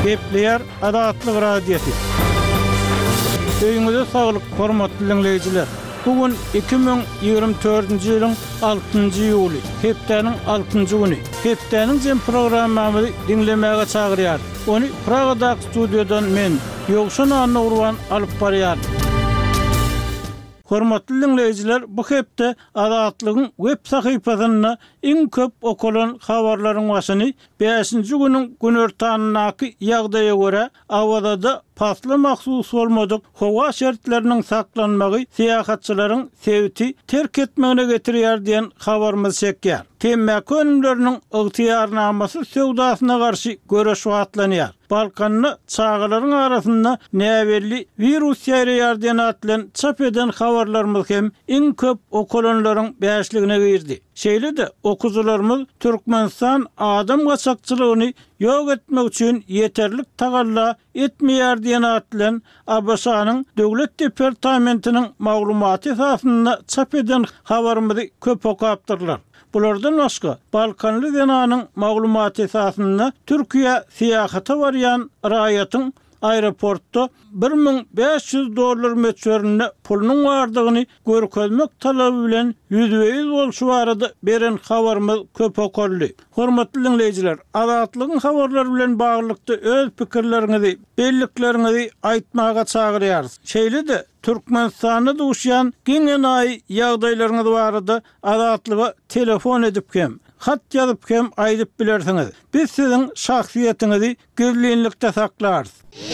Kepler Adatlyk radiosu. Öýüňize saglyk, hormatly dinleýijiler. Bugün 2024-nji ýylyň 6-njy ýuly, hepdeniň 6-njy güni. Hepdeniň jem programmamy dinlemäge çagyrýar. Onu Pragada studiodan men Ýogşan Anurwan alyp barýar. Hormatly dinleýijiler, bu hepde Adatlygyň web sahypasyna iň köp okulan habarlaryň başyny 5-nji güniň günortanynaky ýagdaýa görä awada pasly mahsus bolmadyk howa şertleriniň saklanmagy seýahatçylaryň sevti terk etmegine getirýär diýen habarymyz çekýär. Temmäki önümleriniň ygtyýarnamasy söwdasyna garşy göreş wagtlanýar. Balkanny çağalaryň arasynda näwelli virus ýaýraýar diýen atlan çap eden habarlarymyz hem iň köp okulanlaryň bäşligine girdi. Şeýle-de okuwçylarymyz Türkmenistan adam gaçakçylygyny ýok etmek üçin ýeterlik tagalla etmeýär diýen atlan ABŞ-nyň Döwlet Departamentiniň maglumaty esasynda çap eden habarymyzy köp okapdyrlar. Bulardan başga Balkanly denanyň maglumaty esasynda Türkiýe seýahata barýan raýatyň aeroportda $1500 meçörüne pulunyň bardygyny görkezmek talaby bilen ýüzbeýiz bolşy barady beren habarymyz köp okurly. Hormatly dinleýijiler, Adatlygyň habarlary bilen baglykda öz pikirleriňizi, belliklerinizi aýtmaga çagyrýarys. Şeýle-de Türkmenistanda duşyan giňenaý ýagdaýlaryňyz barada Adatlyga telefon edip kem, hat ýazyp kem aýdyp bilersiňiz. Biz siziň şahsiýetinizi gizlinlikde saklarys.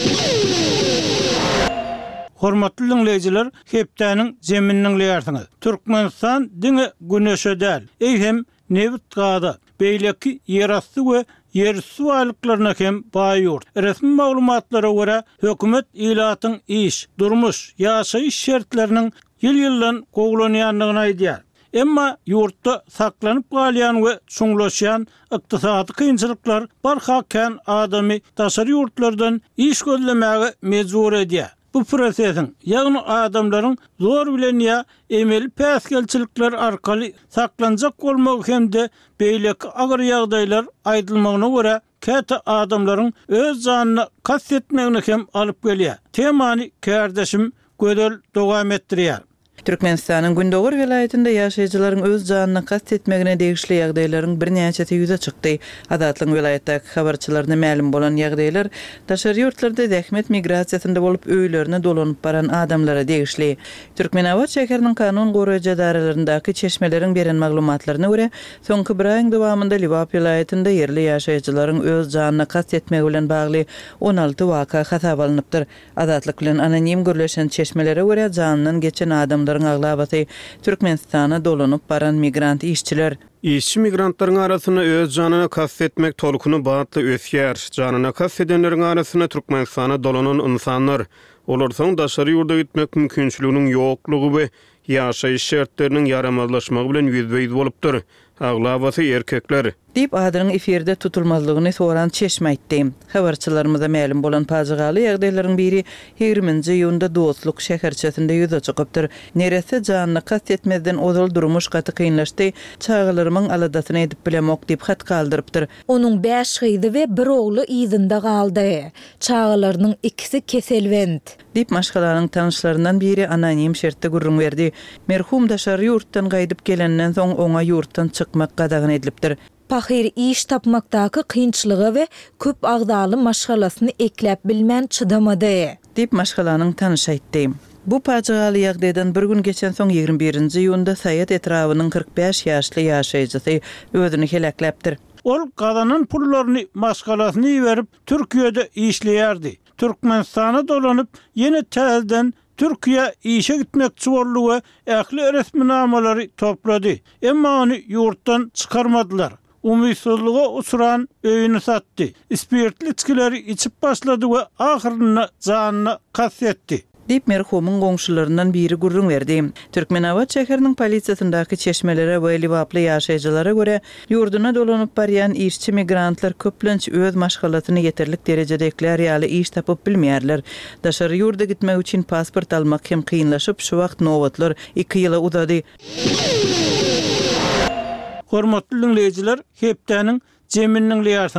Hormatly dinleýijiler, hepdeniň jeminiň leýärsiňiz. Türkmenistan diňe güneşe däl, eýhem nebit gada, beýleki ýerasty we ýerüstü walyklaryna hem baýýur. Resmi maglumatlara görä hökümet ilatyň iş, durmuş, ýaşaýyş şertleriniň ýyl-ýyldan gowlanýanlygyny aýdýar. Emma ýurtda saklanyp galýan we çuňlaşýan ykdysady kynçylyklar barhaken adamy daşary ýurtlardan iş gözlemäge mejbur edýär. Bu prosesiň, ýagny adamlaryň zor bilen ýa emeli päsgelçilikler arkaly saklanjak bolmagy hemde beýleki agyr ýagdaýlar aýdylmagyna görä käte adamlaryň öz janyny kastetmegine hem alyp gelýär. Temany kärdeşim gödel dowam etdirýär. Türkmenistanyň Gündoğur vilayetinde ýaşaýjylaryň öz janyny kastetmegine degişli ýagdaýlaryň birnäçesi ýüze çykdy. Adatlyň vilayetdäki habarçylaryna ma'lum bolan ýagdaýlar daşary ýurtlarda zähmet migrasiýasynda bolup öýlerine dolanyp baran adamlara degişli. Türkmenawat şäheriniň kanun goraýjy daralaryndaky çeşmeleriň beren maglumatlaryna görä, soňky bir aýyň dowamında Liwap vilayetinde yerli ýaşaýjylaryň öz janyny kastetmegi bilen bagly 16 waka hasap alınıpdyr. Adatlyk bilen anonim gürleşen çeşmelere görä janynyň geçen adamlar aglabaty Türkmenistana dolanyp baran migrant işçiler. İşçi migrantlaryň arasyna öz janyny kastetmek tolkuny batly ösýär. Janyny kastedenleriň arasyna Türkmenistana dolanan insanlar. Olar soň daşary ýurda gitmek mümkinçiliginiň ýoklugy we ýaşaýyş şertleriniň yaramazlaşmagy bilen ýüzbeýiz bolupdyr. Aglabaty erkekler. Dip adyryň eferde tutulmazlygyny soran çeşme aýtdy. Habarçylarymyza ma'lum bolan pazygaly ýagdaýlaryň biri 20-nji ýylda Dostluk şäherçesinde ýüze çykypdyr. Neresi janyny kastetmezden ozal durmuş gaty kynlaşdy, çağalarynyň aladasyny edip bilemok diýip hat galdyrypdyr. Onuň 5 gyzy we bir ogly ýyzynda galdy. Çağalarynyň ikisi keselwend. Dip maşgalanyň tanışlaryndan biri anonim şertde gurrun berdi. Merhum daşary ýurtdan gaýdyp gelenden soň oňa ýurtdan çykmak gadagyny edilipdir. Pahir iş tapmakdaky kynçylygy we köp agdaly maşgalasyny ekläp bilmän çydamady. Dip maşgalanyň tanış aýtdy. Bu paçaly ýagdaýdan bir gün geçen soň 21-nji ýylda Saýat etrawynyň 45 ýaşly ýaşaýjysy özüni helakläpdir. Ol gazanyn pullaryny maşgalasyny berip Türkiýede işleýärdi. Türkmenistana dolanyp ýene täzeden Türkiýe işe gitmekçi boldy we ähli resminamalary toplady. Emma ony ýurtdan çykarmadylar. Umytsuzlyga uçuran öýüni satdy. Spirtli içkileri içip başlady we ahyrynda janyny kastetdi. Dip merhumyň goňşularyndan biri gurrun berdi. Türkmenawat şäheriniň polisiýasyndaky çeşmelere we Liwaply ýaşaýjylara görä ýurduna dolanyp barýan işçi migrantlar köplenç öz maşgalatyny ýeterlik derejede eklerýäli iş tapyp bilmeýärler. Daşary ýurda gitmek üçin pasport almak hem kynlaşyp şu wagt nowatlar 2 ýyla uzady. Hormatly dinleýijiler, hepdeniň jeminiň leýärsiňiz.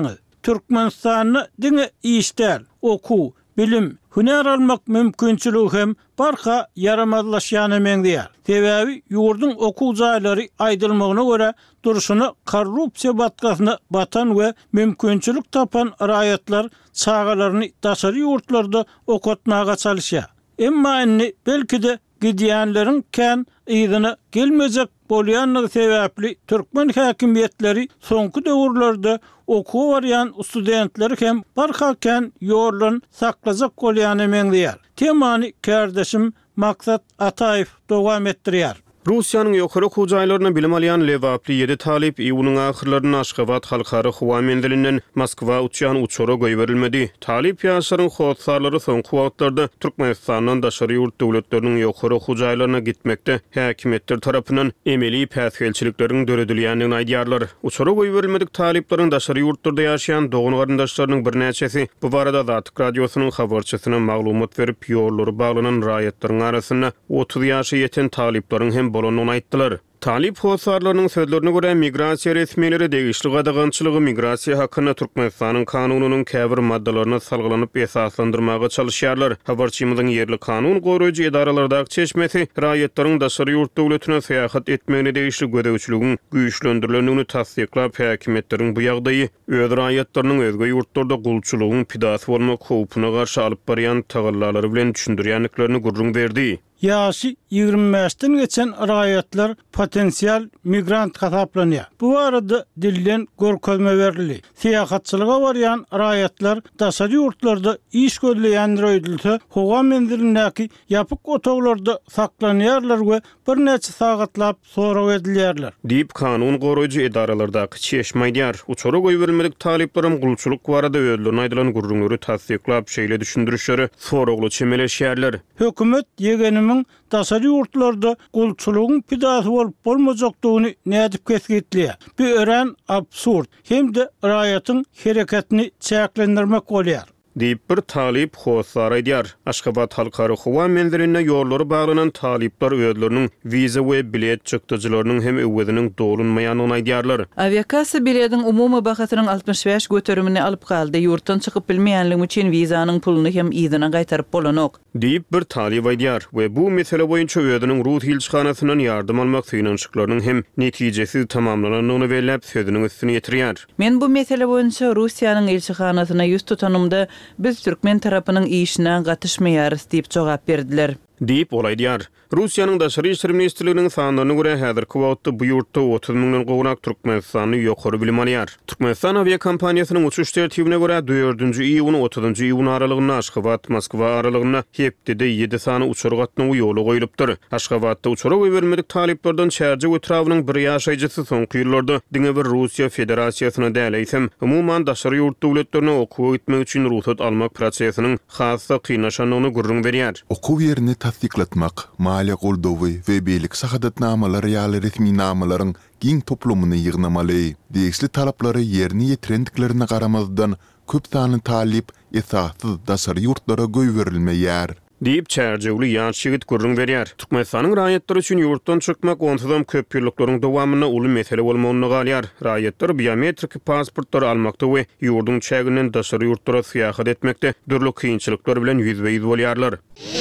Türkmenistan'ı diňe işler, oku, bilim, hüner almak mümkünçülüğü hem barka yaramazlaşýany meňdiýär. Sebäbi ýurdun okuw jaýlary aýdylmagyna görä duruşuny korrupsiýa batgasyna batan we mümkünçülük tapan raýatlar çağalaryny daşary ýurtlarda okutmaga çalışýar. Emma inni belki de gidýänleriň kän ýygyna gelmejek bolýanlygy sebäpli türkmen häkimiýetleri soňky döwürlerde okuw barýan studentleri hem barkakän ýorlan saklajak bolýany meňdiýär. Temany kardeşim Maksat Ataýew dowam etdirýär. Russiýanyň ýokary okuw jaýlaryna bilim alýan lewaply 7 talip iýunyň ahyrlaryny Aşgabat halkary howa mendelinden Moskwa uçýan uçura goýberilmedi. Talip ýaşlaryň howsarlary soňky wagtlarda Türkmenistanyň daşary ýurt döwletleriniň ýokary okuw jaýlaryna gitmekde häkimetler tarapyndan emeli päsgelçilikleriň döredilýändigini aýdýarlar. Uçura goýberilmedik taliplaryň daşary ýurtlarda ýaşaýan dogun garyndaşlarynyň bir näçesi bu barada Zatyk radiosynyň habarçysyna maglumat berip ýollary baglanan raýatlaryň arasyna 30 ýaşa ýeten taliplaryň hem bolanyny aýtdylar. Talip howsarlarynyň sözlerine görä migrasiýa resmiýetleri degişli gadagançylygy migrasiýa hakyna Türkmenistanyň kanunynyň käbir maddalaryna salgylanyp esaslandyrmaga çalışýarlar. Habarçymyzyň yerli kanun goýrujy edaralardaky çeşmesi raýatlaryň daşary ýurt döwletine seýahat etmegine degişli gödäwçiliginiň güýçlendirilýändigini tasdiklap häkimetleriň bu ýagdaýy öz raýatlarynyň özge ýurtlarda gulçylygyň pidasy bolmak howpuna garşy alyp barýan tagallalary bilen düşündirýänliklerini gurrun berdi. Ýaşy 25-den geçen raýatlar potensial migrant hasaplanýar. Bu arada dilden görkezme berildi. Seýahatçylyga barýan raýatlar daşary ýurtlarda iş gözleýän raýatlar howa mendilindäki ýapyk otoglarda saklanýarlar we bir neçe sagatlap sorag edilýärler. Diýip kanun goýrujy edaralardaky çeşme aýdýar. Uçura goýberilmedik taliplerim gulçylyk barada öýdülen aýdylan gurrunlary tasdiklap şeýle düşündirişleri soragly çemeleşýärler. Hökümet ýegenimiň daşary ýurtlarda gulçylygyň pidasy bolup bolmajakdygyny nädip kesgitliýär. Bu ören absurd hem-de raýatyň hereketini çäklendirmek bolýar. Diýip bir talip howsar aýdýar. Aşgabat halkary howa menderine ýollary baglanan talipler özleriniň wiza we bilet çykdyjylarynyň hem öwediniň dolunmaýanyny aýdýarlar. Aviakasiýa biletiň umumy bahasynyň 65 göterimini alyp galdy. Ýurtdan çykyp bilmeýänligi üçin wizanyň pulunu hem ýygyna gaýtaryp bolanok. Diýip bir talip aýdýar we bu mesele boýunça özüniň ruh hilçhanasyndan ýardym almak synançyklarynyň hem netijesi tamamlanyny belläp sözüniň üstüne ýetirýär. Men bu mesele boýunça Russiýanyň elçihanasyna ýüz tutanymda biz Türkmen tarapynyň işine gatnaşmaýarys diýip jogap berdiler. Diýip olaýdýar. Russiýanyň daşary işler ministrliginiň sanadyna görä häzirki wagtda bu ýurtda 30 000 gowrak Türkmenistanyň ýokary bilim alýar. Türkmenistan aviakompaniýasynyň uçuş tertibine görä 4-nji iýun 30-njy iýun aralygyna Aşgabat Moskwa aralygyna hepdede 7 sany uçur gatnawy ýoly goýulypdyr. Aşgabatda uçura goýbermedik taliplerden şäherje ötrawynyň bir ýaşaýjysy soňky ýyllarda diňe bir Russiýa Federatsiýasyna däleýsem, umumyň daşary ýurt döwletlerine okuw gitmek üçin ruhsat almak prosesiniň hassa kynnaşanyny gurrun berýär. Okuw ýerini tasdiklatmak, maliýe goldawy we beýlik sahadatnamalary ýaly resmi namalaryň giň toplumyny ýygnamaly. Degişli talaplary ýerine ýetirendiklerine garamazdan köp sany talip esassız daşary ýurtlara goýberilmeýär. Diýip çärjewli ýaş ýigit gurrun berýär. Türkmenistanyň raýatlary üçin ýurtdan çykmak onsuzam köp ýyllaryň dowamyna uly mesele bolmagyny galýar. Raýatlar biometrik pasportlar almakda we ýurdun çäginden daşary ýurtlara syýahat etmekde dürli kynçylyklar bilen ýüzbeýiz bolýarlar.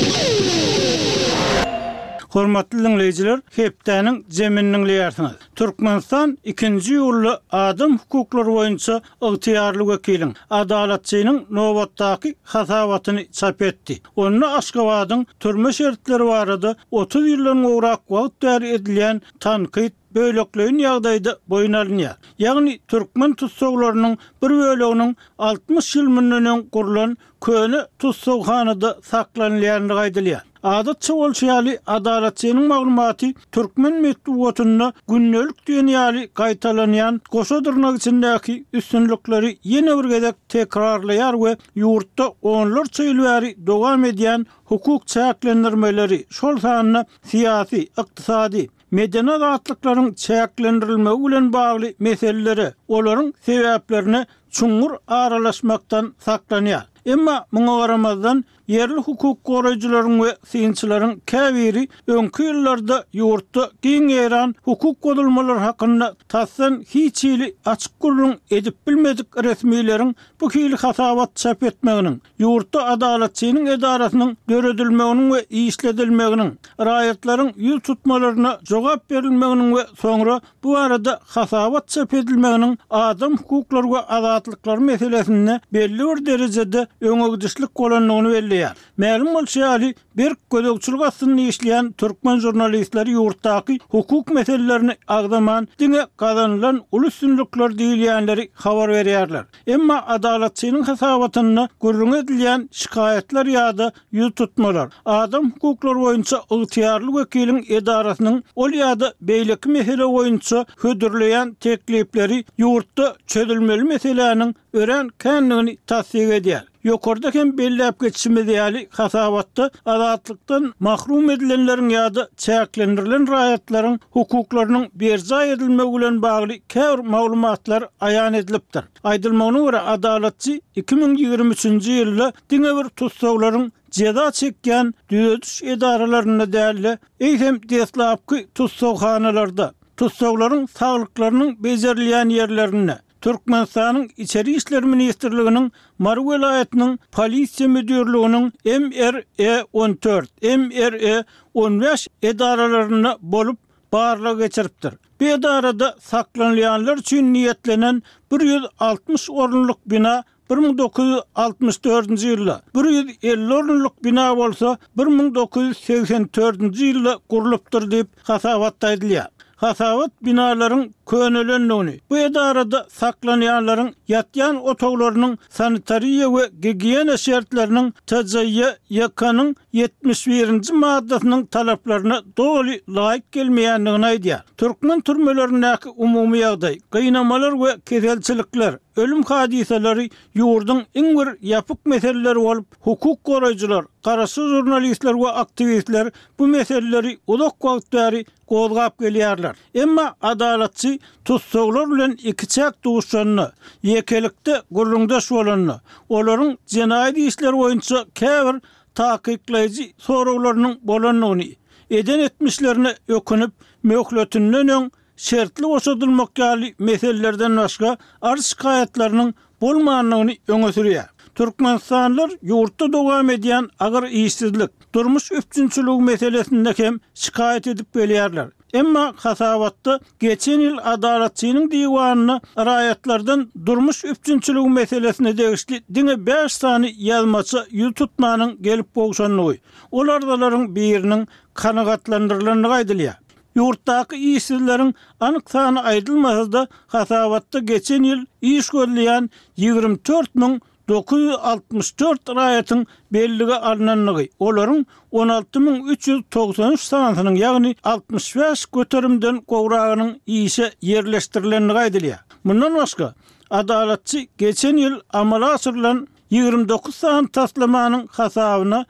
Hormatly dinleyijiler, hepdäniň jemininiň ýarsyňyz. Türkmenistan 2-nji ýylly adam hukuklary boýunça ygtyýarly wekiliň adalatçynyň nowatdaky hasabatyny çap etdi. Onu Aşgabatyň türme şertleri barada 30 ýyldan gowrak wagt däri edilýän tanqid bölekleýin ýagdaýda boyun alynýar. Ýagny türkmen tutsaglarynyň bir böleginiň 60 ýyl münden gurulan köne tutsaghanada saklanýanlygy aýdylýar. Adatça bolşaýaly adalatçynyň maglumaty türkmen metbuatyna günnelik dünýäli gaýtalanýan goşadyrnak içindäki üstünlikleri ýene bir gezek tekrarlaýar we ýurtda onlarça ýyl bäri dowam edýän hukuk çäklendirmeleri şol sanyna siýasy, ykdysady, medeni rahatlyklaryň çäklendirilmegi bilen bagly meseleleri, olaryň sebäplerini çuňur aralaşmakdan saklanýar. Emma muňa garamazdan yerli hukuk goraýjylaryň we synçylaryň käbiri öňkü ýyllarda ýurtda giň eran hukuk godulmalary hakynda tassan hiç ýyly açyk gurrun edip bilmedik resmiýlerin bu hili hasabat çap etmeginiň, ýurtda adaletçiligiň edarasynyň döredilmeginiň we işledilmeginiň, raýatlaryň ýül tutmalaryna jogap berilmeginiň we soňra bu arada hasabat çap edilmeginiň adam hukuklary we azatlyklary meselesinde belli bir derejede öňegdişlik bolanlygyny belliýär. Ma'lum bolýarly, bir gödökçülük asyny işleýän türkmen jurnalistleri ýurtdaky hukuk meselelerini agdaman diňe kazanılan ulus üstünlükler diýilýänleri habar berýärler. Emma adaletçiligiň hasabatyna gurrun edilýän şikayetler ýa-da ýüz tutmalar, adam hukuklary boýunça ygtyýarly wekiliň edarasynyň ol ýa-da beýleki mesele boýunça hödürleýän teklipleri ýurtda çözülmeli meseleleriň ören kendigini tasdik edýär. Ýokarda hem belläp geçişimiz ýaly hasabatda azatlykdan mahrum edilenleriň ýa-da çäklendirilen raýatlaryň hukuklarynyň berja edilmegi bilen bagly käbir maglumatlar aýan edilipdir. Aýdylmagyna görä adaletçi 2023-nji ýylda diňe bir tutsaglaryň ceza çekýän düýetiş edaralaryna däli eýsem deslapky tutsagxanalarda tutsaglaryň saglyklarynyň bejerilýän ýerlerine Türkmenistanyň İçeri İşler Ministrliginiň Maru welaýatynyň polisiýa müdürliginiň MRE 14, MRE 15 edaralaryna bolup barlyk geçiripdir. Bu edarada saklanýanlar üçin niýetlenen 160 orunluk bina 1964-nji ýylda, 150 orunluk bina bolsa 1984-nji ýylda gurulypdyr diýip hasabatda edilýär. Hasabat binalaryň könelenligini, bu edarada saklanýanlaryň ýatýan otoglarynyň sanitariýa we gigiena şertleriniň TCY-YK'nyň 71-nji maddasynyň talaplaryna doly laýyk gelmeýändigini aýdýar. Türkmen türmelerindäki umumy ýagdaý, gynamalar we keselçilikler, ölüm hadiseleri ýurdun iň bir ýapyk meseleleri bolup, hukuk goraýjylar, garaşy jurnalistler we aktivistler bu meseleleri uzak wagt bäri gozgap gelýärler. Emma adaletçi tutsaglar bilen iki çak duşanyny, ýekelikde gurrundaş bolanyny, olaryň jenaýat işleri boýunça käbir takyklaýjy sorawlarynyň bolanyny, eden etmişlerini ökünüp möhletininden öň şertli boşadylmak ýaly meselelerden başga arz şikaýetleriniň bolmanyny öňe sürýär. Türkmenistanlar ýurtda dowam edýän agyr işsizlik, durmuş üpçünçüligi meselesinde hem şikaýet edip gelýärler. Emma hasabatda geçen ýyl adaletçiligiň diwanyna raýatlardan durmuş üpçünçüligi meselesine degişli diňe 5 sany ýazmaça ýül tutmanyň gelip bolşanlygy, olardaryň biriniň kanagatlandyrylanyny aýdylýar. Ýurtdaky işsizleriň anyk sany aýdylmasa-da hasabatda geçen ýyl iş görýän 24.964 raýatyň belligi alınanlygy, olaryň 16.393 sanatynyň ýagny 65 göterimden gowragynyň işe ýerleşdirilenligi aýdylýar. Mundan başga adaletçi geçen ýyl amala asyrylan 29 san taslamanyň hasabyna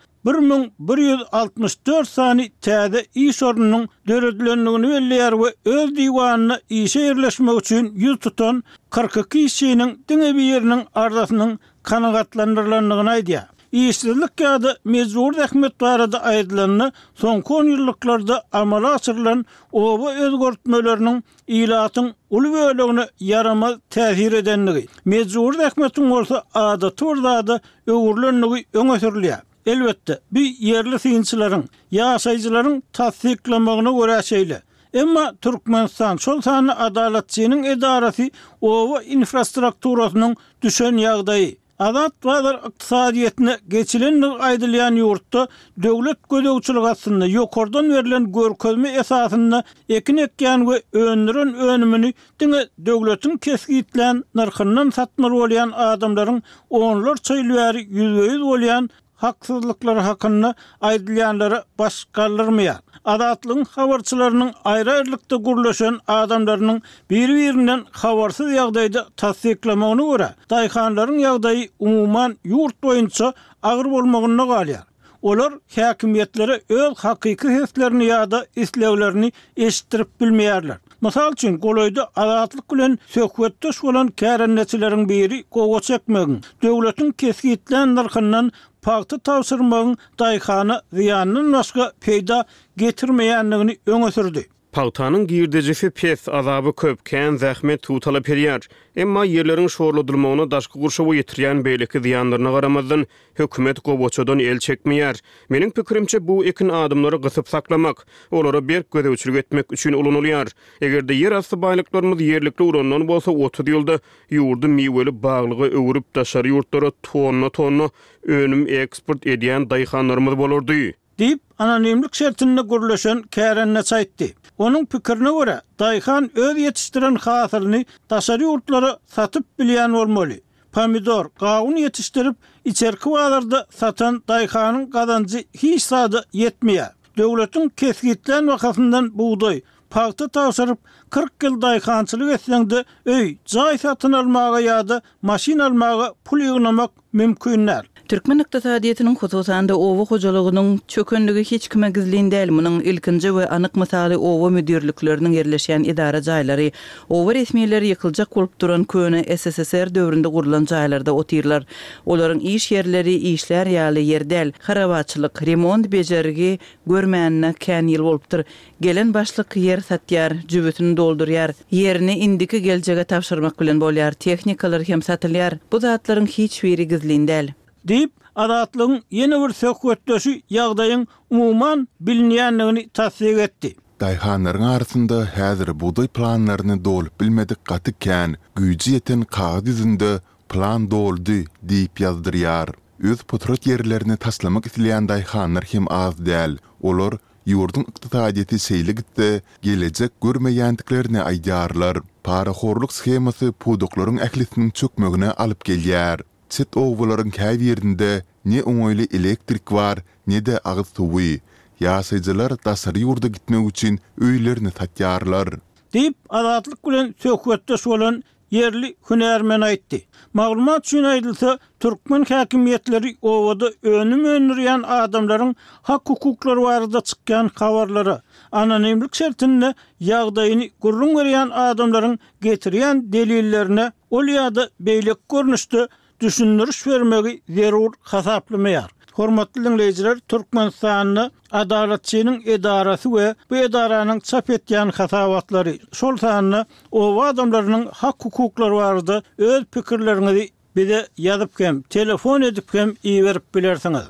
1164 sany täze iş orunynyň döredilenligini belliýär we öz diwanyna işe ýerleşmek üçin ýüz tutan 42 işçiniň diňe bir ýeriniň ardasynyň kanagatlandyrylanyny aýdýar. İşsizlik ýa-da mejbur rahmet barada aýdylanyny soňky 10 ýyllyklarda amala asyrylan oba özgörtmeleriniň ilatyň uly bölegine yaramaz täsir edenligi, mejbur rahmetiň bolsa adaty da öwürlenligi öňe sürilýär. Elbette, bir yerli synçylaryň, ýaşaýjylaryň tasdiklamagyna görä şeýle. Emma Türkmenistan şol sany adaletçiligiň edarasy owa infrastrukturasynyň düşen ýagdaýy, azat bazar ykdysadyetine geçilenlik aýdylýan ýurtda döwlet gödökçüligi aslynda ýokardan berilen görkezme esasyna ekin ekýän we önüren önümini diňe döwletiň keskitlen narhyndan satmaly bolýan adamlaryň onlar çaýlary ýüzbeýiz bolýan haksızlıkları hakkında aydılyanları baş kaldırmaya. Adatlygyň habarçylarynyň aýry-aýrylykda gurlaşan adamlarynyň bir-birinden habarsız ýagdaýda tasdiklamagyna görä, daýhanlaryň ýagdaýy umuman ýurt boýunça agyr bolmagyna galýar. Olar häkimiyetlere öz hakyky heslerini ýa-da isleglerini eşitdirip bilmeýärler. Mysal üçin golayda azatlyk bilen söhbetdeş bolan kärenneçileriň biri gowa çekmegin, döwletiň kesgitlen narkyndan paýty tawsyrmagyň daýhany ziýanyny başga peýda getirmeýänligini öňe sürdi. Pagtanyň girdejisi pes, azaby köp, kän zähmet tutala perýär. Emma ýerleriň şorladylmagyna daşky gurşawy ýetirýän beýleki ziýanlaryna garamazdan hökümet gowaçadan el çekmeýär. Meniň pikirimçe bu ekin adamlary gysyp saklamak, olara berk gödäwçilik etmek üçin ulanylýar. Egerde ýer asty baýlyklarymyz ýerlikli urandan bolsa 30 ýylda ýurdy miweli baglygy öwürüp daşary ýurtlara tonna önüm eksport edýän daýhanlarymyz bolardy. Deyip anonimlik şertinde gurulşan kärenneç aýtdy. Onun pikirine göre daýhan öz yetiştiren hasylyny daşary ýurtlara satyp bilýän bolmaly. Pomidor, gawun yetiştirip içerki bazarda satan daýhanyň gazancy hiç sada yetmeýär. Döwletiň kesgitlen wakafyndan buğday, paýta tawsyryp 40 ýyl daýhançylyk etseňde öý, jaý satyn almaga ýa-da maşina almaga pul ýygnamak mümkinler. Türkmen iqtisadiýetiniň hususanda owa hojalygynyň çökendigi hiç kime gizlin däl. Munyň ilkinji we anyk misaly owa müdirlikleriniň yerleşýän idara jaýlary, owa resmiýetleri ýykyljak bolup duran köne SSSR döwründe gurulan jaýlarda otyrlar. Olaryň iş yerleri işler ýaly ýerdäl, harabatçylyk, remont bejerigi görmänine kän ýyl bolupdyr. Gelen başlyk yer satýar, jübütini doldurýar, ýerini indiki geljege tapşyrmak bilen bolýar, tehnikalar hem satylýar. Bu zatlaryň hiç biri gizlin däl. Deyip adatlygyň ýene bir söhbetdeşi ýagdaýyň umuman bilinýänligini tasdik etdi. Daýhanlaryň arasynda häzir buğday planlaryny dolup bilmedik gaty kän, güýji ýeten kagaz ýüzünde plan doldy diýip ýazdyrýar. Öz potrat ýerlerini taslamak isleýän daýhanlar hem az däl. Olar ýurdun iqtisadiýeti seýle gitdi, gelecek görmeýändiklerini aýdarlar. Paraxorluk schemasy puduklaryň ählisiniň çökmegine alyp gelýär. Çet owularyň käy ýerinde ne oňoýly elektrik var, ne de agyz suwy. Ýaşaýjylar daşary ýurda gitmek üçin öýlerini satýarlar. Deyip azatlyk bilen söhbetdeş bolan yerli hünärmen aýtdy. Maglumat üçin aýdylsa, Türkmen häkimiýetleri owada önüm önürýän adamlaryň hak hukuklary barada çykýan habarlary, anonimlik şertinde ýagdaýyny gurrun berýän adamlaryň getirýän delillerine ol ýa-da beýlek görnüşde düşündürüş vermegi zerur hasaplamaýar. Hormatly dinleýijiler, Türkmenistanyň adaletçiliğinin edarası we bu edaranyň çap etýän hasabatlary şol sanyny owa adamlarynyň hak hukuklary barada öz pikirlerini bize ýazyp hem telefon edip hem iýerip bilersiňiz.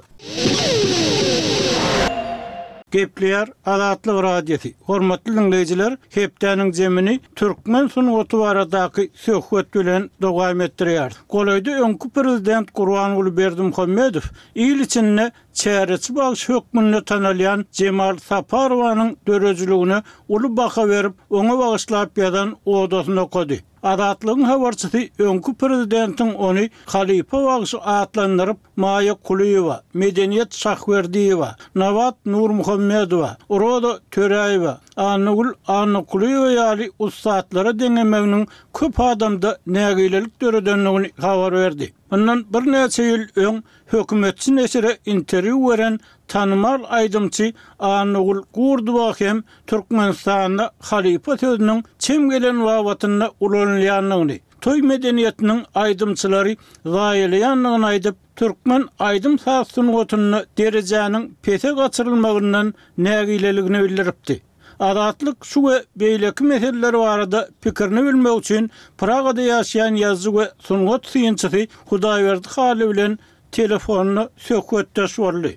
Gepler Azatlyk radiosi. Hormatly dinleýijiler, hepdeniň jemini Türkmen sunugaty baradaky söhbet bilen dowam etdirýär. Golayda öňkü prezident Gurbanuly Berdimuhammedow ýyl içinde çäreçi bagyş hökmüne tanalýan Cemal Saparowyň dörejligine uly baha berip, oňa bagyşlap ýadan odasyna okady. Azatlygyň habarçysy öňkü prezidentiň ony Halipa bagyşy atlandyryp, Maýa Kuliýewa, Medeniýet Şahwerdiýewa, Nawat Nurmuhammedowa, Oroda Töräýewa, Anugul Kuliýewa ýaly ustatlary deňemeginiň köp adamda nägilelik döredenligini habar berdi. Ondan bir näçe ýyl öň hökümetçi neşire interwiu beren tanymar aýdymçy Anugul Gurduwa hem Türkmenistanda Halipa sözüniň çem gelen wawatyna ulanýanlygyny, toy medeniýetiniň aýdymçylary zaýylýanlygyny aýdyp, Türkmen aýdym sunugatyny derejäniň pese gaçyrylmagyndan nägileligini bildiripdi. Azatlyk şu we beýleki meseleler barada pikirini bilmek üçin Pragada ýaşaýan ýazgy we sunugat syýançysy Hudaýberdi Haly bilen telefonyny söhbetdeş boldy.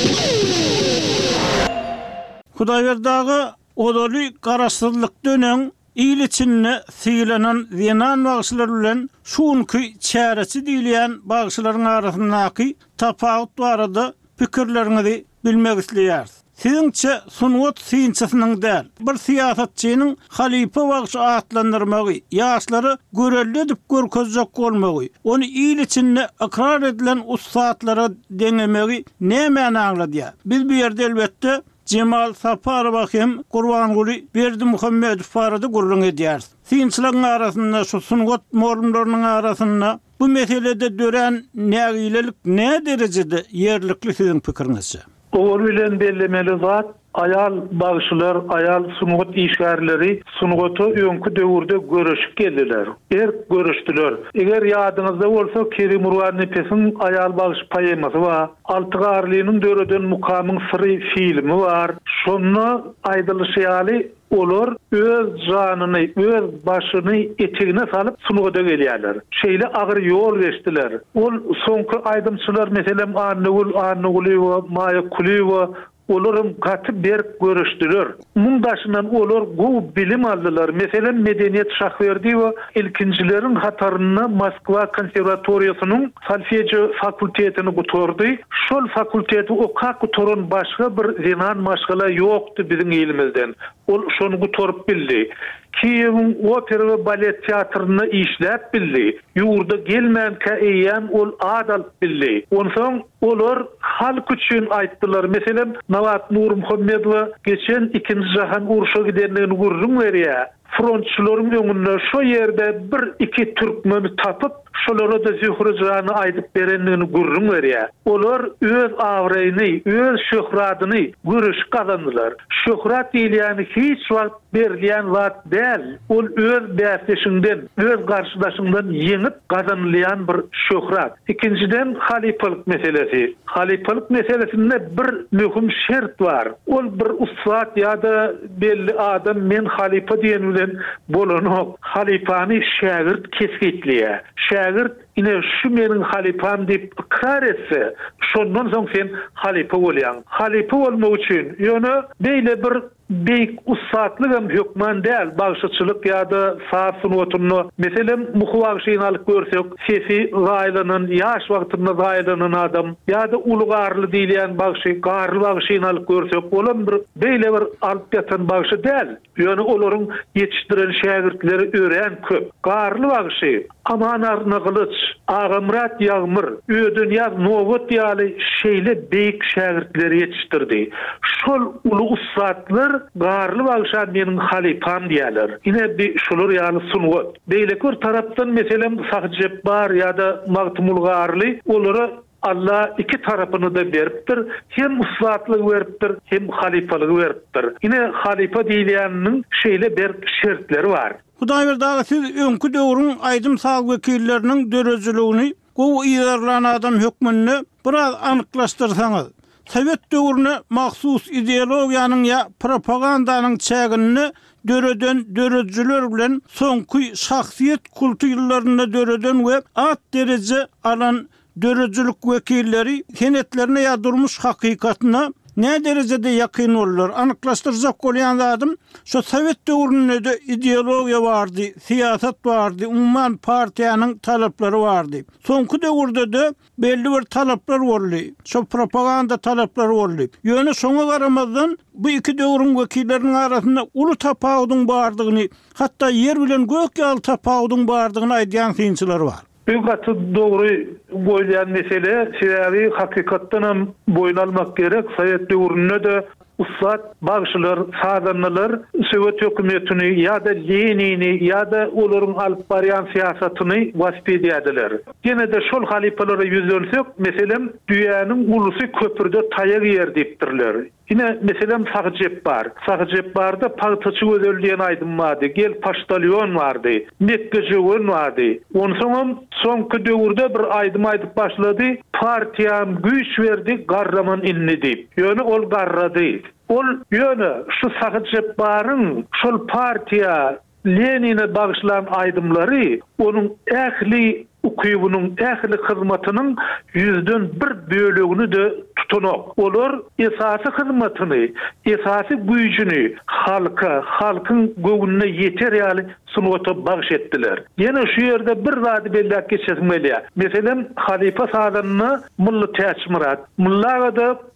Hudaýberdagy odaly garaşsyzlyk dönen ýyl içinde syýlanan zinan bagyşlar bilen şuňky çäreçi diýilýän bagyşlaryň arasyndaky tapawut barada pikirlerinizi bilmek isleýär. Siziňçe sunugat syýançysynyň däl, bir siýasatçynyň Halipa bagyşy atlandyrmagy, ýaşlary görelli edip görkezjek bolmagy, ony ýyl içinde ikrar edilen ustatlara deňemegi näme aňladýar? Biz bu ýerde elbetde Cemal Saparow hem Gurbanuly Berdimuhammedow barada gurrun edýär. Syýançylaryň arasynda şu sunugat morunlarynyň arasynda Bu meselede dören nägilelik ne derecede yerlikli sizin pikiriňizçe? Ol bilen bellemeli zat ayal bagşylar, ayal sunugat işgärleri sunugaty öňkü döwürde görüşip geldiler. Görüşdiler. Eger ýadyňyzda bolsa Kerim Urwan Nepesiň ayal bagşy poemasy bar. Altygarlynyň döreden mukamyň syry filmi bar. Şonu aýdylşýaly olar öz janyny, öz başyny etegine salyp sunugada gelýärler. Şeýle agyr ýol geçdiler. Ol soňky aýdymçylar meselem Arnugul we Maýa Kuliwa olaryň gaty berip görüşdiler. Mundaşynan olar gowy bilim aldylar. Meselem Medeniýet Şahberdi we ilkinjileriň hataryna Moskwa konservatoriýasynyň solfejo fakultetini gutordy. Şol fakulteti okak gutoran başga bir zenan maşgala ýokdy biziň elimizden. Ol şonu gutorup bildi. Kiýewiň opera we balet teatryny işläp bildi. Ýurda gelmänkä eýän ol adal bildi. Onsoň olar halk üçin aýtdylar. Meselem Nawat Nur Muhammedow geçen 2-nji jahan uruşa gidenligini gurrun berýär. Frontçylaryň öňünde şo ýerde 1-2 türkmeni tapyp şolara da zührejany aýdyp berenligini gurrun berýär. Olar öz awraýyny, öz şöhratyny görüş kazandylar. Şöhrat diýilýän hiç wagt berilýän wagt däl. Ol öz bäsleşinden, öz garşydaşyndan ýeňip kazanylýan bir şöhrat. Ikinciden halipalyk meselesi. Halipalyk meselesinde bir möhüm şert bar. Ol bir ustat ýa-da belli adam men halipa diýen bilen bolanok. Halipany şagirt kesgitliýär. Şagirt ine şu meniň halipam diýip ikrar etse, şondan soň sen halipa bolýan. Halipa bolmak üçin ýöne beýle bir beyk ussatlyk hem hükman däl, bagşyçylyk ýa-da saat sunuwatyny meselem muhawagşyny alyp görsek, sesi gaýlanan, ýaş wagtynda gaýlanan adam ýa-da ulgarly diýilýän bagşy, garly bagşyny alyp görsek, bolan bir beýle bir alyp ýatan bagşy däl. Ýöne olaryň ýetişdiren şägirtleri ören köp. Garly bagşy, Amanar Naglyç, Agamrat Ýagmyr, Ödünýaz Nowat ýaly şeýle beyk şägirtleri ýetişdirdi. Şol ulu ussatlar garly bagşan meniň halipam diýerler. Ine bir şolar ýaly sunugat. Beýle bir tarapdan meselem Sahjep bar ýa-da Magtumul Garly olara Allah iki tarapyny da beripdir. Hem ussatlyk beripdir, hem halipalyk beripdir. Ine halipa diýilýäniň şeýle bir şertleri bar. Hudaý berdi, siz öňkü döwrüň aýdym sag wekilleriniň dörejiligini, gowy ýerlanan adam hökmünni biraz anyklaşdyrsaňyz. Sovet döwrüne mahsus ideologiýanyň ýa propagandanyň çägini dörejiler bilen soňky şahsiýet kultu ýyllaryna döreden we at derece alan dörejilik wekilleri senetlerine ýa durmuş hakikatyna ne derecede yakın olurlar? Anıklaştıracak olan adam, şu Sovet dövründe de ideologiya vardı, siyaset vardı, umman partiyanın talepleri vardı. Sonku dövrde de belli bir talepler vardı. Şu propaganda talepleri vardı. Yönü sona karamazdan bu iki dövrün vekillerinin arasında ulu tapağudun bardığını, hatta yer bilen gök yal tapağudun bardığını aydayan seyinçiler var. Ýa-da dogry goýulan mesele, şeýle hakykatdan boýun almak gerek. Sovet döwründe de ussat bagşylar, sadanlar Sovet hökümetini ýa-da Lenini ýa-da olaryň alyp barýan siýasatyny wasp edýärdiler. Gene de şol halipalara ýüzlensek, meselem dünýäniň ulusy köpürde taýak ýer diýipdirler. Yine meselem Sahjep bar. Sahjep barda paýtaçy özelliğini aýdymady. Gel paştalyon vardy, Mekkejewen vardy. Onsoň soňky döwürde bir aýdym aýdyp başlady. Partiýam güýç berdi, garraman inni diýip. Ýöne ol garrady. Ol ýöne şu Sahjep baryň şol partiýa Lenine bagşlanan aýdymlary onuň ähli ukuyunyň ähli hyzmatynyň 100% bölegini de tutanok. Olar esasy hyzmatyny, esasy güýjüni halka, halkyň göwnüne ýeter ýaly sunwata bagş etdiler. Ýene şu ýerde bir zady belli geçirmeli. Meselem halifa sadanyny Mulla Täçmirat, Mulla da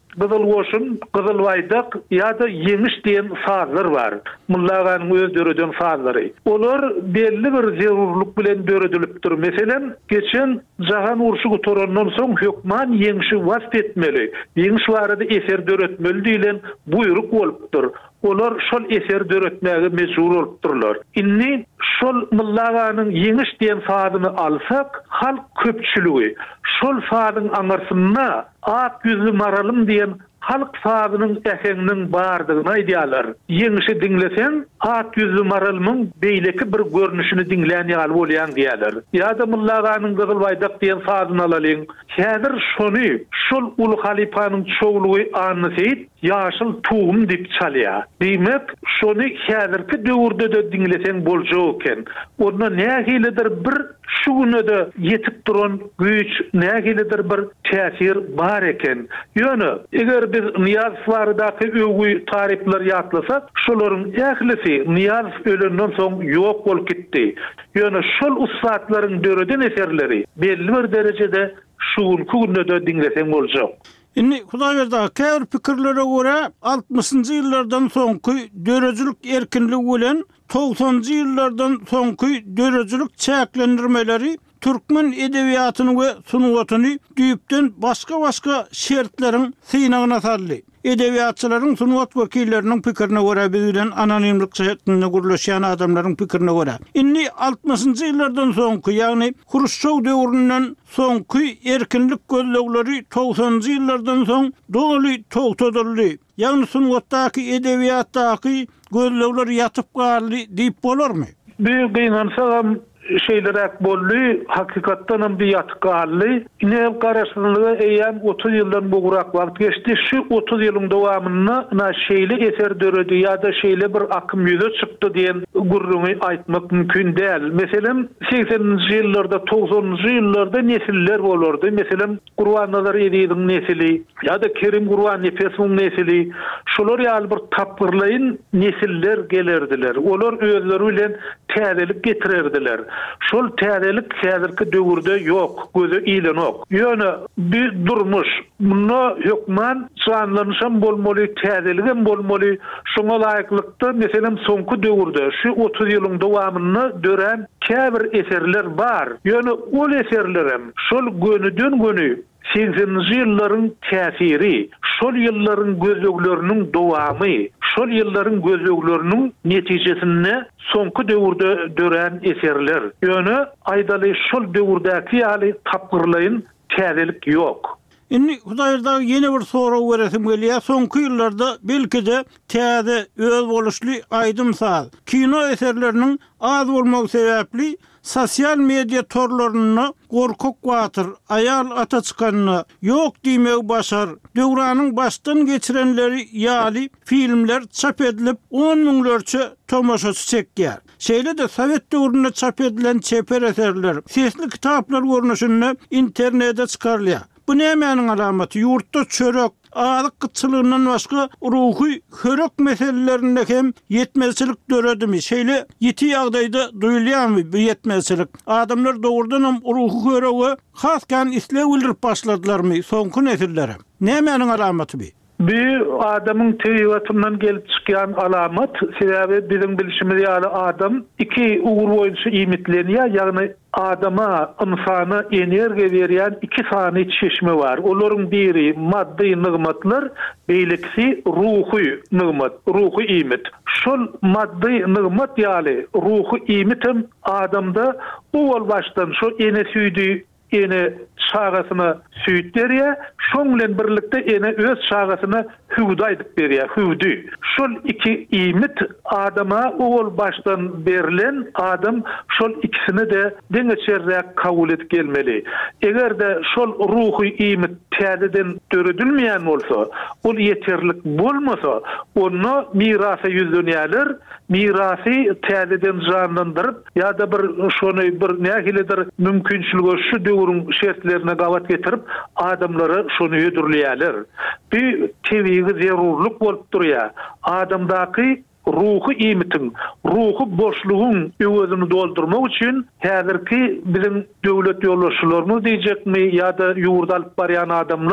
Kızılgoşun, Kızılbaydak ya da Yemiş diyen sazlar var. Mullaganyň öz döredän sazlary. Olar belli bir zerurluk bilen döredilipdir. Meselen, geçen jahan urşy gutorandan soň hökman Yemişi wasp etmeli. Yemiş barada eser döretmeli diýilen buyruk bolupdyr. Olar şol eser döretmäge mecbur bolupdyrlar. Inni şol Mullaganyň Yemiş diýen sazyny alsak, halk köpçüligi şol sazyň aňarsyna ak yüzlü maralym diýen halk sazynyň äheňiniň bardygyny aýdýarlar. Yeňişi dinlesen, ak yüzlü maralymyň beýleki bir görnüşini dinlän ýaly bolýan diýerler. Ýa-da Mullaganyň Kızılbaydak diýen sazyny alalyň. Häzir şonu, şol ulu halifanyň çoğlugy anysy ýaşyl tuğum diýip çalýar. Diýmek, şonu häzirki döwürde de dinlesen boljak eken. Onda nähilidir bir şu günede yetip duran güç, nähilidir bir täsir bar eken. Ýöne, eger biz Niyazlardaky öwgü tarifler ýatlasak, şolaryň ählisi Niyaz ölenden soň ýok bolup gitdi. Ýöne şol ustatlaryň döreden eserleri belli bir derejede şu günde dinlesen boljak. Inni Hudaýberdi käbir pikirlere görä 60-njy ýyllardan soňky dörejilik erkinligi bilen 90-njy ýyllardan soňky dörejilik çäklendirmeleri türkmen edebiýatyny we sunuwatyny düýüpden başga şertleriň synagyna saldy. Edebiýatçylaryň sunuwat wekilleriniň pikirine görä bilen anonimlik şeklinde gürleşýän adamlaryň pikirine görä. Inni 60-njy ýyllardan soňky, ýagny Hruşçow döwründen soňky erkinlik gözlegleri 90-njy ýyllardan soň doly togtadyldy. Ýagny sunuwatdaky edebiýatdaky gözlegler ýatyp galdy diýip bolarmy? Bir gynansa şeylerek bolly, hakykatdan bir ýatgally. Ine garaşdyrlygy eýän 30 ýyldan bugrak wagt geçdi. Şu 30 ýylyň dowamyna şeýle eser döredi ýa-da şeýle bir akym ýüze çykdy diýen gurruny aýtmak mümkin däl. Meselem 80-nji ýyllarda, 90-njy ýyllarda nesiller bolardy. Meselem Gurban Nazar Ediýiň nesili ýa-da Kerim Gurban Nefesiň nesili, şolar ýaly bir tapgyrlaýyn nesiller gelerdiler. Olar özleri bilen täzelik getirerdiler. Şol täzelik häzirki döwürde ýok, göze ilenok. Ýöne bir durmuş, muny hökman canlanýan bolmaly, täzeligem bolmaly. Şoňa laýyklykda meselem soňky döwürde şu 30 ýylyň dowamyny dören käbir eserler bar. Ýöne ol eserlerem şol gönüden göni 80-nji ýyllaryň täsiri, şol ýyllaryň gözlegleriniň dowamy, şol ýyllaryň gözlegleriniň netijesinde soňky döwürde dören eserler. Ýöne aýdaly şol döwürdäki ýaly tapgyrlaýyn täzelik ýok. Inni Hudaýberdi ýene bir soraw beresim gelýär. Soňky ýyllarda belki-de täze öz boluşly aýdym saz. Kino eserleriniň az bolmagy sebäpli sosial media torlaryny gorkak watyr, aýal ata çykanyny ýok diýmek başar. Döwranyň başdan geçirenleri ýaly filmler çap edilip 10 miňlerçe tomaşaçy çekýär. Şeýle de Sowet döwründe çap edilen çeper eserler, sesli kitaplar görnüşinde internetde çykarylýar. Bu nämenin alamaty? Ýurtda çörek, alyk gytçylygyndan başga ruhy hörek meselelerinde hem yetmezçilik döredimi? Şeýle ýeti ýagdaýda duýulýarmy bu yetmezçilik? Adamlar dogrudan hem ruhy hörege haskan islew bildirip başladylarmy soňky nesillere? Nämenin alamaty bu? Bir adamın teýwatyndan gelip çykýan alamat, sebäbi bizim bilişimiz ýaly adam iki ugur boýunça imitlenýär, ýagny adama, insana energiýa berýän iki sany çeşme var. Olaryň biri maddi nygmatlar, beýlekisi ruhy nygmat, ruhy imit. Şol maddi nygmat ýaly ruhy imitim adamda owal başdan şo ene süýdi, ene şagasyna süýt berýär, şoň bilen birlikde ene öz şagasyna hüwdi aýdyp berýär, hüwdi. Şol iki imit adama owal başdan berilen adam şol ikisini de deňeçerräk kabul edip gelmeli. Egerde şol ruhy imit täzeden döredilmeýän bolsa, ol ýeterlik bolmasa, onu mirasa ýüzlenýärler, mirasy täzeden janlandyryp ýa-da bir şonu bir nähilidir mümkinçiligi şu döwrüň şertlerine gawat getirip adamları şonu ýödürleýärler. Bir tebiği zerurluk bolup durýar. Adamdaky ruhy imitin, ruhy boşlugyň özüni doldurmak üçin häzirki bizim döwlet ýolbaşçylaryny diýjekmi ýa-da ýurda alyp barýan adamlar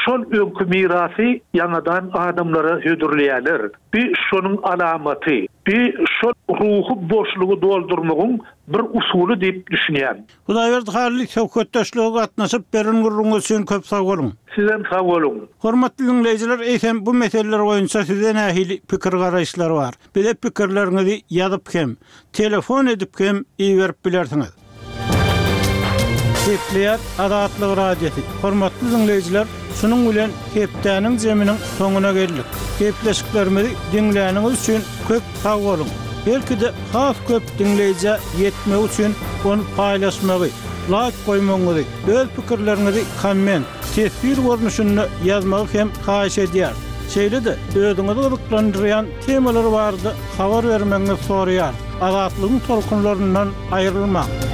şol öňkü mirasy ýanadan adamlara hödürleýärler. Bir şonuň alamaty, bir şol ruhu boşluğu doldurmagyň bir usuly diýip düşünýär. Hudaýberdi harly söhbetdeşlige gatnaşyp beriňiz üçin köp sag bolun. Sizem sag bolun. Hormatly dinleýijiler, eýsem bu meseleler boýunça size nähili pikir garaşlar bar. Bile pikirleriňizi ýazyp hem, telefon edip hem iýerip bilersiňiz. Kepler Adatlyk radiosi. Hormatly dinleýijiler, şunun bilen Keptäniň jeminiň soňuna geldik. Kepleşiklerimizi dinleýäniňiz üçin köp sag bolun. Belki de has köp dinleýije ýetmek üçin onu paýlaşmagy, like goýmagy, öz pikirlerinizi komment, tesbir görnüşünde ýazmagy hem haýyş edýär. Şeýle-de özüňizi gyzyklandyrýan temalar bardy, habar bermeňizi soraýar. Adatlygyň tolkunlaryndan aýrylmak.